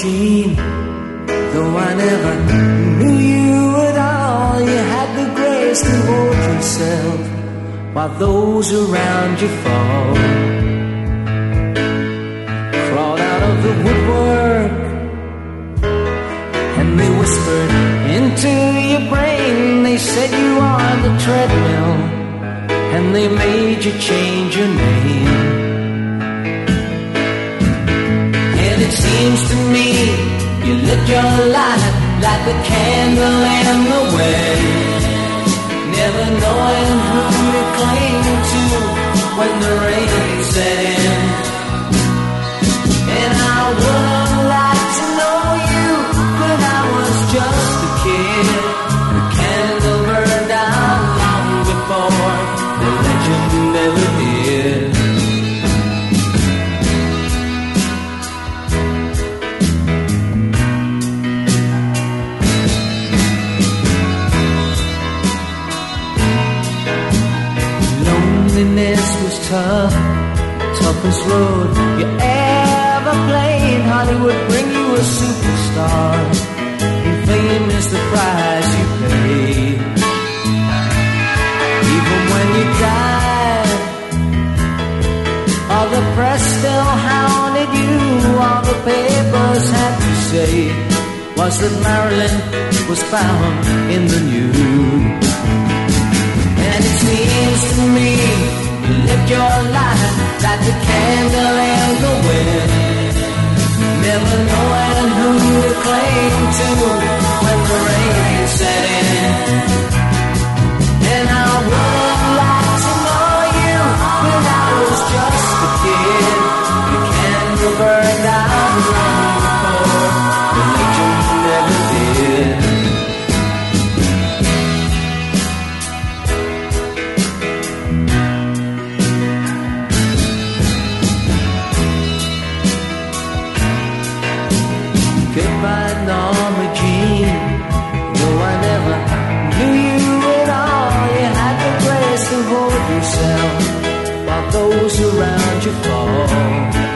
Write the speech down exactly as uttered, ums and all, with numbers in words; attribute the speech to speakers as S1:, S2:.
S1: Jean. Though I never knew you at all, you had the grace to hold yourself while those around you fall. Crawled out of the woodwork and they whispered into your brain. They said you are the treadmill and they made you change your name. And it seems to me you lit your light like the candle in the wind, never knowing who to cling to when the rain set in. And I would like to know you when I was just a kid. The candle burned out long before the legend ever did. Loneliness was tough, toughest road you ever played. Hollywood bring you a superstar, and fame is the price you paid. Even when you died, all the press still hounded you. All the papers had to say was that Marilyn was found in the nude. And it seems to me you lit your light like the candle in the wind, never knowing who to cling to when the rain set in. And I would like to know you when I was just a kid. The candle burned out long before the legend never did. Goodbye, Norma Jean. Though I never knew you at all, you had the grace to hold yourself while those around you fall.